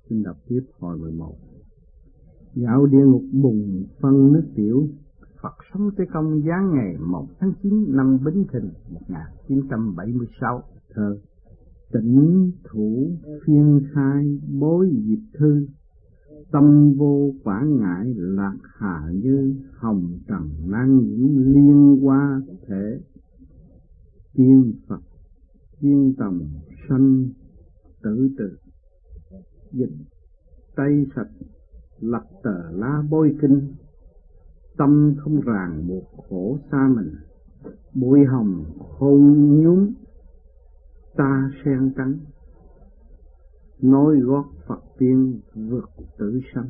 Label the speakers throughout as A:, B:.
A: Xin đọc tiếp hồi 11. Dạo địa ngục bùng phân nước tiểu, Phật sống Tế Công giáng ngày 1 tháng 9 năm Bính Thìn 1976. Thơ. Tỉnh thủ phiên khai bối diệp thư, tâm vô quản ngại lạc hà như, hồng trần nan nhiễm liên hoa thể. Tiên Phật tiên tòng sanh tử từ, dịch tay sạch lập tờ lá bôi kinh, tâm không ràng buộc khổ xa mình, bụi hồng hôn nhúm ta sen trắng, nối gót Phật tiên vượt tử sanh.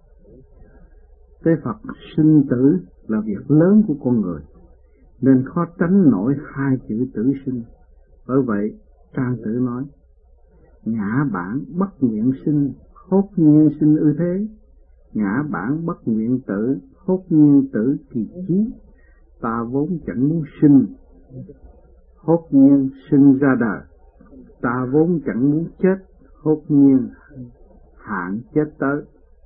A: Tế Phật sinh tử là việc lớn của con người, nên khó tránh nổi hai chữ tử sinh. Bởi vậy Trang Tử nói: ngã bản bất nguyện sinh, hốt nhiên sinh ư thế. Ngã bản bất nguyện tử, hốt nhiên tử kỳ chí. Ta vốn chẳng muốn sinh, hốt nhiên sinh ra đời. Ta vốn chẳng muốn chết, hốt nhiên hạn chết tới.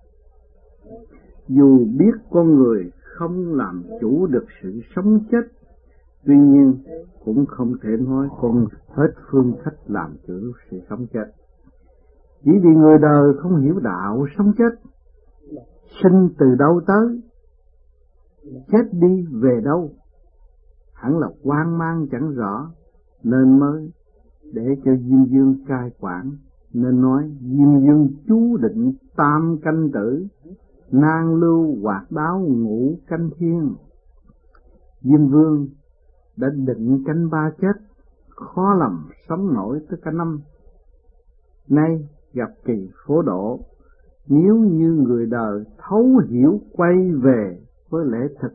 A: Dù biết con người không làm chủ được sự sống chết, tuy nhiên cũng không thể nói con hết phương cách làm chủ sự sống chết. Chỉ vì người đời không hiểu đạo sống chết, sinh từ đâu tới, chết đi về đâu, hẳn là hoang mang chẳng rõ, nên mới để cho Diêm Vương cai quản. Nên nói Diêm Vương chú định tam canh tử, nan lưu hoạt đáo ngũ canh thiên. Diêm Vương đã định canh ba chết, khó lòng sống nổi tới cả năm. Nay gặp kỳ phổ độ, nếu như người đời thấu hiểu quay về với lẽ thực,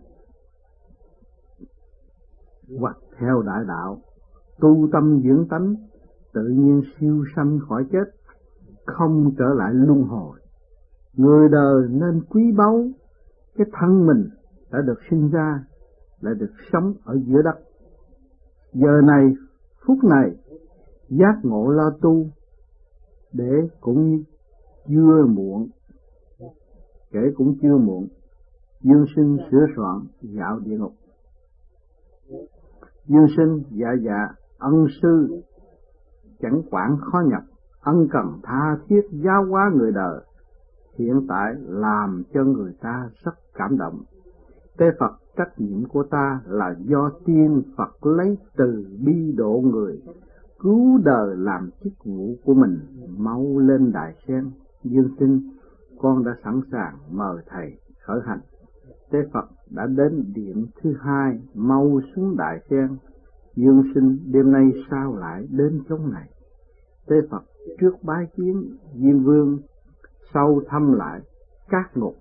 A: hoặc theo đại đạo, tu tâm dưỡng tánh, tự nhiên siêu sanh khỏi chết, không trở lại luân hồi. Người đời nên quý báu cái thân mình đã được sinh ra, lại được sống ở giữa đất. Giờ này, phút này, giác ngộ lo tu, để cũng chưa muộn, kể cũng chưa muộn. Dương sinh sửa soạn dạo địa ngục. Dương sinh dạ ân sư chẳng quản khó nhập, ân cần tha thiết giáo hóa người đời, hiện tại làm cho người ta rất cảm động. Tế Phật, trách nhiệm của ta là do tiên Phật lấy từ bi độ người, cứu đời làm chức vụ của mình, mau lên đài sen. Dương sinh, con đã sẵn sàng mời thầy khởi hành. Tế Phật đã đến điện thứ hai, mau xuống đài sen. Dương sinh, đêm nay sao lại đến chỗ này? Tế Phật trước bái kiến Diêm Vương, sau thăm lại các ngục.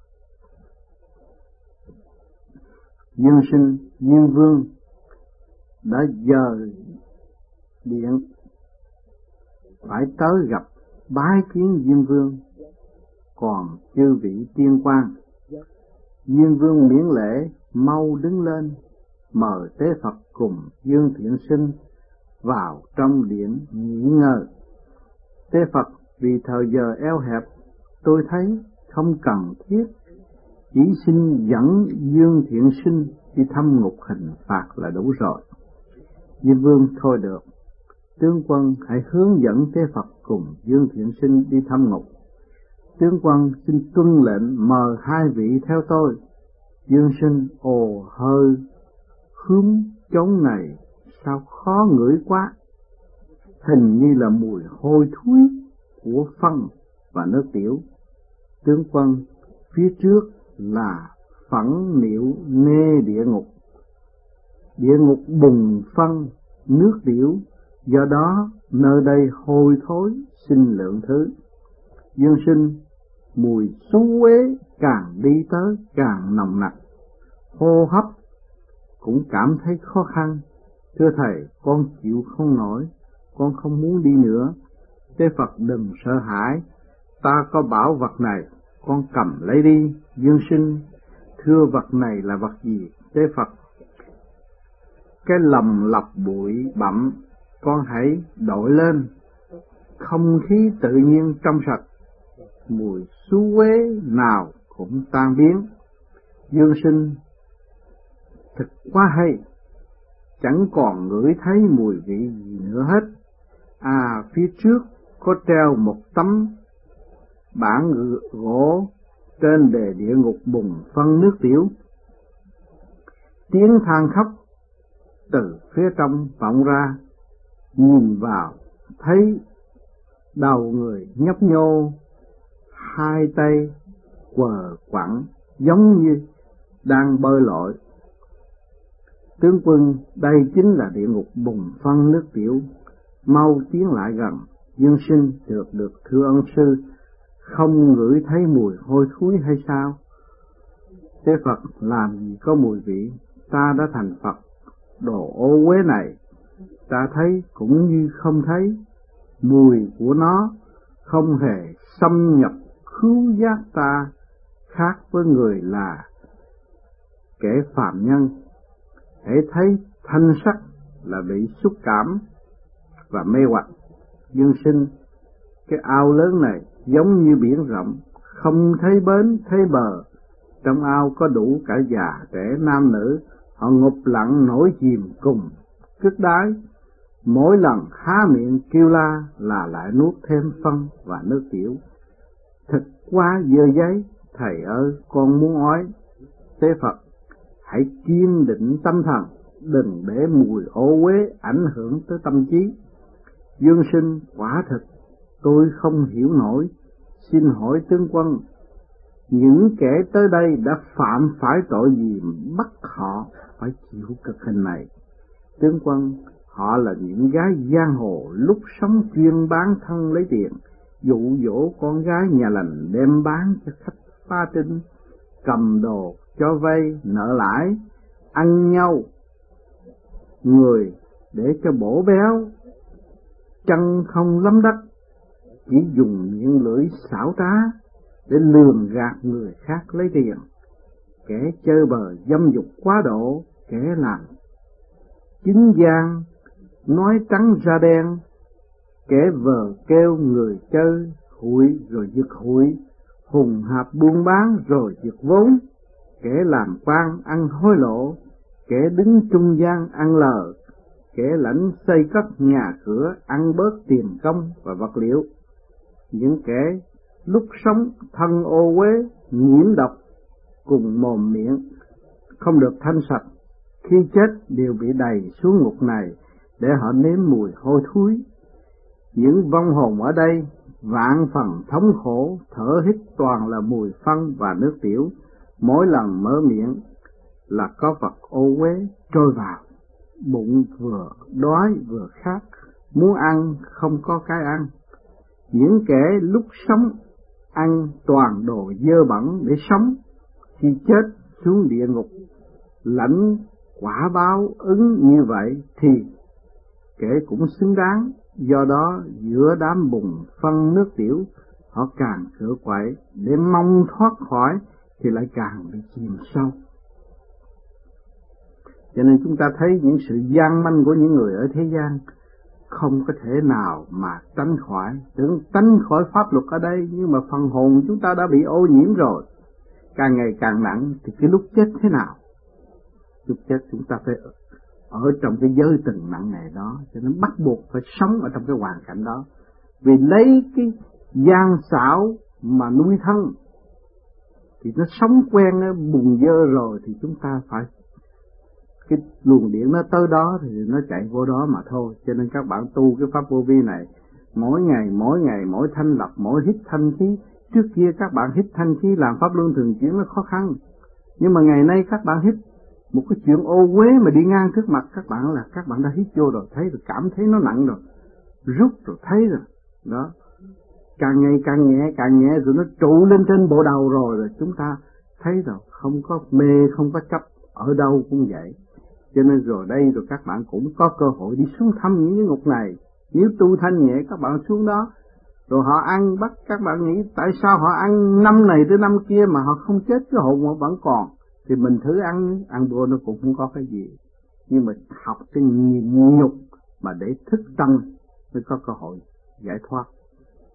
A: Dương sinh, Diêm Vương đã dời điện phải tới gặp bái kiến Diêm Vương. Còn chư vị tiên quan, Diêm Vương miễn lễ mau đứng lên, mời Tế Phật cùng Dương Thiện Sinh vào trong điện nghỉ ngơi. Tế Phật, vì thời giờ eo hẹp, tôi thấy không cần thiết, chỉ xin dẫn Dương Thiện Sinh đi thăm ngục hình phạt là đủ rồi. Diêm Vương thôi được, tướng quân hãy hướng dẫn Tế Phật cùng Dương Thiện Sinh đi thăm ngục. Tướng quân xin tuân lệnh mời hai vị theo tôi. Dương sinh, ồ hơi hướm chốn này sao khó ngửi quá, hình như là mùi hôi thối của phân và nước tiểu. Tướng quân, phía trước là phẫn niệu nê địa ngục. Địa ngục bùng phân nước tiểu, do đó nơi đây hôi thối, xin lượng thứ. Dương sinh, mùi xú uế càng đi tới càng nồng nặc, hô hấp cũng cảm thấy khó khăn. Thưa thầy, con chịu không nổi, con không muốn đi nữa. Tế Phật đừng sợ hãi, ta có bảo vật này, con cầm lấy đi. Dương sinh, thưa vật này là vật gì? Tế Phật, cái lồng lọc bụi bặm, con hãy đội lên, không khí tự nhiên trong sạch, mùi xú uế nào cũng tan biến. Dương sinh thật quá hay, chẳng còn ngửi thấy mùi vị gì nữa hết. Phía trước có treo một tấm bảng gỗ, trên đề địa ngục bùng phân nước tiểu. Tiếng than khóc từ phía trong vọng ra, nhìn vào thấy đầu người nhấp nhô, hai tay quờ quặn giống như đang bơi lội. Tướng quân, đây chính là địa ngục bùng phân nước tiểu, mau tiến lại gần. Dương sinh, được thưa ân sư, không ngửi thấy mùi hôi thối hay sao? Thế Phật, làm gì có mùi vị, ta đã thành Phật, đồ ô uế này, ta thấy cũng như không thấy. Mùi của nó không hề xâm nhập khứu giác ta, khác với người là kẻ phàm nhân. Hễ thấy thanh sắc là bị xúc cảm và mê hoặc. Dương sinh, cái ao lớn này giống như biển rộng, không thấy bến thấy bờ. Trong ao có đủ cả già trẻ nam nữ, họ ngụp lặng nổi chìm cùng cứt đáy. Mỗi lần há miệng kêu la là lại nuốt thêm phân và nước tiểu. Thật quá dơ giấy, thầy ơi con muốn ói. Thế Phật, hãy kiên định tâm thần, đừng để mùi ô uế ảnh hưởng tới tâm trí. Dương sinh, quả thực tôi không hiểu nổi, xin hỏi tướng quân, những kẻ tới đây đã phạm phải tội gì bắt họ phải chịu cực hình này? Tướng quân, họ là những gái giang hồ lúc sống chuyên bán thân lấy tiền, dụ dỗ con gái nhà lành đem bán cho khách pha trinh, cầm đồ cho vay nợ lãi, ăn nhau người để cho bổ béo, chân không lắm đất, chỉ dùng những lưỡi xảo trá để lường gạt người khác lấy tiền. Kẻ chơi bời dâm dục quá độ, kẻ làm chính gian nói trắng ra đen, kẻ vờ kêu người chơi hụi rồi giật hụi, hùng hạp buôn bán rồi giật vốn, kẻ làm quan ăn hối lộ, kẻ đứng trung gian ăn lờ, kẻ lãnh xây cất nhà cửa ăn bớt tiền công và vật liệu. Những kẻ lúc sống thân ô uế nhiễm độc cùng mồm miệng không được thanh sạch, khi chết đều bị đày xuống ngục này để họ nếm mùi hôi thối. Những vong hồn ở đây vạn phần thống khổ, thở hít toàn là mùi phân và nước tiểu, mỗi lần mở miệng là có vật ô uế trôi vào, bụng vừa đói vừa khát, muốn ăn không có cái ăn. Những kẻ lúc sống ăn toàn đồ dơ bẩn để sống, khi chết xuống địa ngục lãnh quả báo ứng như vậy thì kẻ cũng xứng đáng. Do đó giữa đám bùn phân nước tiểu, họ càng cựa quậy để mong thoát khỏi thì lại càng bị chìm sâu. Cho nên chúng ta thấy những sự gian manh của những người ở thế gian không có thể nào mà tránh khỏi. Tưởng tránh khỏi pháp luật ở đây, nhưng mà phần hồn chúng ta đã bị ô nhiễm rồi, càng ngày càng nặng. Thì cái lúc chết thế nào? Lúc chết chúng ta phải ở trong cái giới từng nặng nề đó, cho nên bắt buộc phải sống ở trong cái hoàn cảnh đó. Vì lấy cái gian xảo mà nuôi thân thì nó sống quen nó bùn dơ rồi, thì chúng ta phải cái luồng điện nó tới đó thì nó chạy vô đó mà thôi. Cho nên các bạn tu cái pháp vô vi này, mỗi ngày mỗi thanh lập, mỗi hít thanh khí. Trước kia các bạn hít thanh khí làm pháp luân thường chuyển nó khó khăn, nhưng mà ngày nay các bạn hít một cái chuyện ô uế mà đi ngang trước mặt các bạn là các bạn đã hít vô rồi, thấy rồi, cảm thấy nó nặng rồi, rút rồi, thấy rồi đó, càng ngày càng nhẹ rồi nó trụ lên trên bộ đầu rồi chúng ta thấy rồi, không có mê không có chấp, ở đâu cũng vậy. Cho nên rồi đây rồi các bạn cũng có cơ hội đi xuống thăm những cái ngục này. Nếu tu thanh nhẹ các bạn xuống đó, rồi họ ăn bắt các bạn nghĩ tại sao họ ăn năm này tới năm kia mà họ không chết, cái hồn họ vẫn còn. Thì mình thử ăn bữa nó cũng không có cái gì. Nhưng mà học cái nhịn nhục mà để thức tâm mới có cơ hội giải thoát.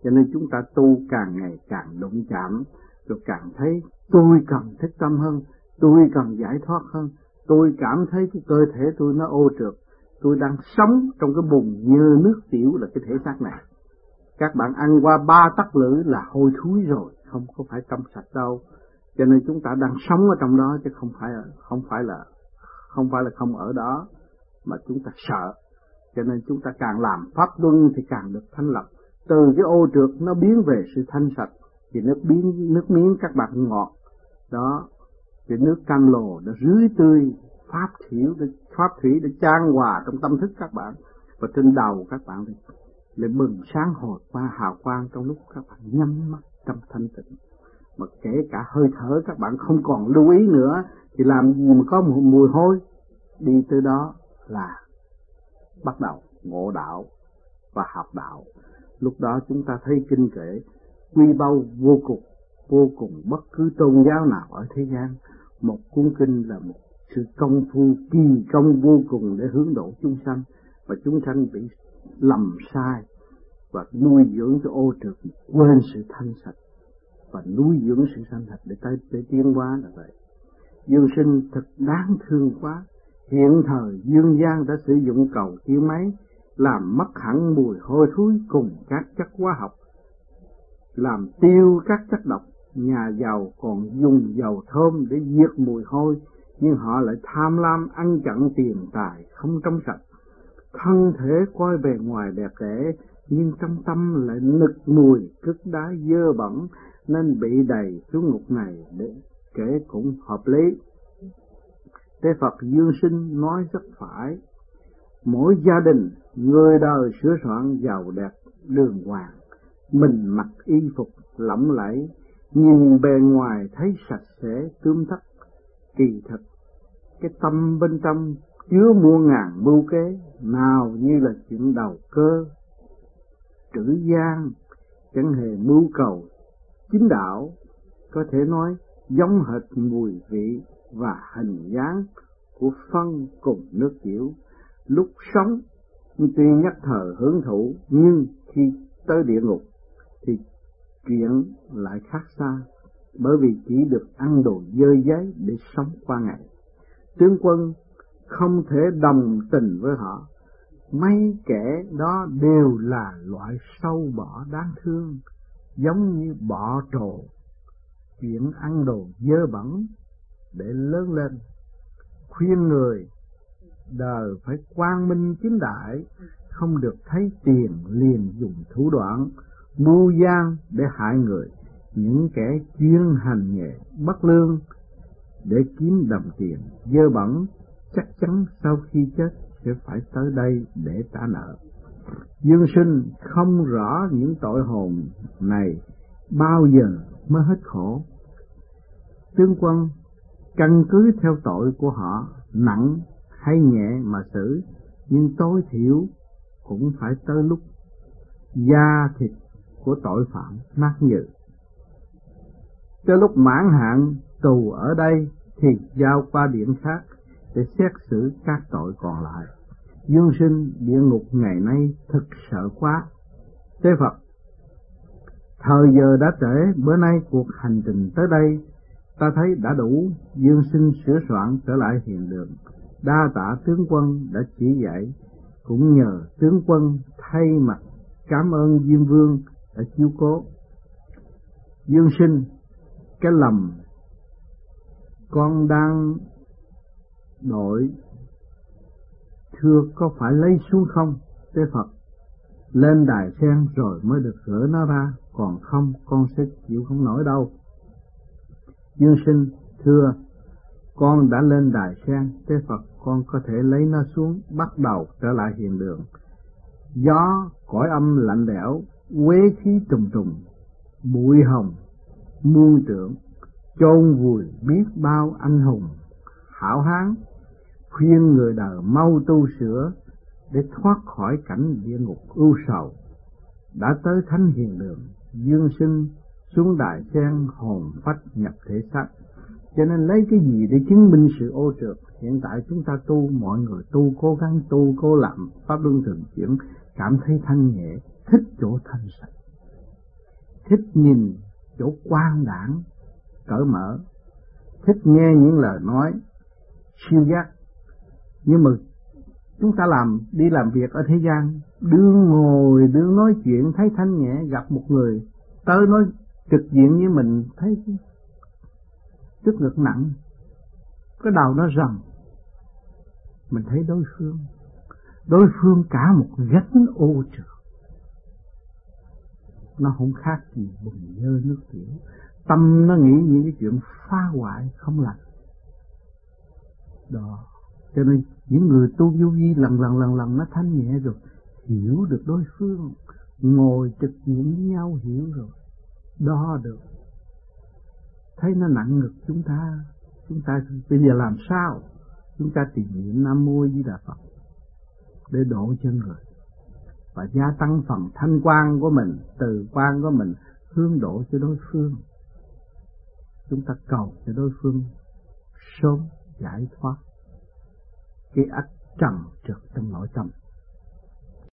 A: Cho nên chúng ta tu càng ngày càng đụng chạm, rồi càng thấy tôi cần thức tâm hơn, tôi cần giải thoát hơn, tôi cảm thấy cái cơ thể tôi nó ô trượt, tôi đang sống trong cái bùn nhơ nước tiểu là cái thể xác này. Các bạn ăn qua 3 tấc lưỡi là hôi thối rồi, không có phải trong sạch đâu. Cho nên chúng ta đang sống ở trong đó chứ không phải là không ở đó, mà chúng ta sợ. Cho nên chúng ta càng làm pháp luân thì càng được thanh lọc. Từ cái ô trượt nó biến về sự thanh sạch, thì nước miếng các bạn ngọt đó, cái nước cam lồ nó rưới tươi, pháp thủy để chan hòa trong tâm thức các bạn, và trên đầu các bạn thì lại bừng sáng hồi qua hào quang trong lúc các bạn nhắm mắt trong thanh tịnh. Mà kể cả hơi thở các bạn không còn lưu ý nữa thì làm gì mà có một mùi hôi. Đi tới đó là bắt đầu ngộ đạo và học đạo. Lúc đó chúng ta thấy kinh kệ quy báu vô cùng bất cứ tôn giáo nào ở thế gian. Một cuốn kinh là một sự công phu kỳ công vô cùng để hướng độ chúng sanh, và chúng sanh bị lầm sai và nuôi dưỡng cho ô trượt, quên sự thanh sạch và nuôi dưỡng sự thanh sạch để tiến hóa là vậy. Dương sinh thật đáng thương quá. Hiện thời dương gian đã sử dụng cầu tiêu máy làm mất hẳn mùi hôi thối cùng các chất hóa học, làm tiêu các chất độc. Nhà giàu còn dùng dầu thơm để diệt mùi hôi, nhưng họ lại tham lam ăn chặn tiền tài không trong sạch. Thân thể coi bề ngoài đẹp đẽ, nhưng trong tâm lại nực mùi cứt đá dơ bẩn, nên bị đầy xuống ngục này để kể cũng hợp lý. Thế Phật Dương Sinh nói rất phải. Mỗi gia đình người đời sửa soạn giàu đẹp đường hoàng, mình mặc y phục lộng lẫy, nhìn bề ngoài thấy sạch sẽ tươm tất, kỳ thực cái tâm bên trong chứa muôn ngàn mưu kế, nào như là chuyện đầu cơ trữ gian, chẳng hề mưu cầu chính đạo. Có thể nói giống hệt mùi vị và hình dáng của phân cùng nước tiểu. Lúc sống tuy nhất thời hưởng thụ, nhưng khi tới địa ngục thì chuyện lại khác xa, bởi vì chỉ được ăn đồ dơ giấy để sống qua ngày. Tướng quân không thể đồng tình với họ. Mấy kẻ đó đều là loại sâu bọ đáng thương, giống như bọ trồ, chuyện ăn đồ dơ bẩn để lớn lên. Khuyên người đời phải quang minh chính đại, không được thấy tiền liền dùng thủ đoạn mưu gian để hại người. Những kẻ chuyên hành nghề bất lương để kiếm đồng tiền dơ bẩn chắc chắn sau khi chết sẽ phải tới đây để trả nợ. Dương Sinh không rõ những tội hồn này bao giờ mới hết khổ. Tướng quân căn cứ theo tội của họ nặng hay nhẹ mà xử, nhưng tối thiểu cũng phải tới lúc da thịt của tội phạm nát nhừ. Tới lúc mãn hạn tù ở đây thì giao qua điểm khác để xét xử các tội còn lại. Dương Sinh, địa ngục ngày nay thực sợ quá. Thế Phật, thời giờ đã trễ, bữa nay cuộc hành trình tới đây ta thấy đã đủ. Dương Sinh sửa soạn trở lại hiền đường. Đa tạ tướng quân đã chỉ dạy, cũng nhờ tướng quân thay mặt cảm ơn Diêm Vương đã chiếu cố. Dương Sinh, cái lầm con đang đội thưa có phải lấy xuống không? Thế Phật, lên đài sen rồi mới được gỡ nó ra, còn không con sẽ chịu không nổi đâu. Dương Sinh, thưa con đã lên đài sen. Thế Phật, con có thể lấy nó xuống, bắt đầu trở lại hiện đường. Gió cõi âm lạnh lẽo, quế khí trùng trùng, bụi hồng muôn trượng, chôn vùi biết bao anh hùng hảo hán. Khuyên người đời mau tu sửa để thoát khỏi cảnh địa ngục ưu sầu. Đã tới thánh hiền đường, Dương Sinh xuống đài sen hồn phách nhập thể xác. Cho nên lấy cái gì để chứng minh sự ô trượt? Hiện tại chúng ta tu, mọi người tu, cố gắng tu, cố làm pháp luân thường chuyển, cảm thấy thanh nhẹ, thích chỗ thanh sạch. thích nhìn chỗ quang đãng cởi mở, thích nghe những lời nói siêu giác. Nhưng mà chúng ta đi làm việc ở thế gian, đương ngồi đương nói chuyện thấy thanh nhẹ, gặp một người tới nói trực diện với mình thấy tức ngực nặng, cái đầu nó rầm, mình thấy đối phương cả một gánh ô trượt, nó không khác gì bùn nhơ nước tiểu. Tâm nó nghĩ những cái chuyện phá hoại không lành đó. Cho nên những người tu vô vi lần nó thanh nhẹ rồi, hiểu được đối phương, ngồi trực diện với nhau hiểu rồi, đo được, thấy nó nặng ngực chúng ta bây giờ làm sao? Chúng ta tìm niệm Nam Mô Di Đà Phật để độ cho người và gia tăng phần thanh quan của mình, từ quan của mình hướng độ cho đối phương. Chúng ta cầu cho đối phương sớm giải thoát cái ách trần trượt trong nội tâm.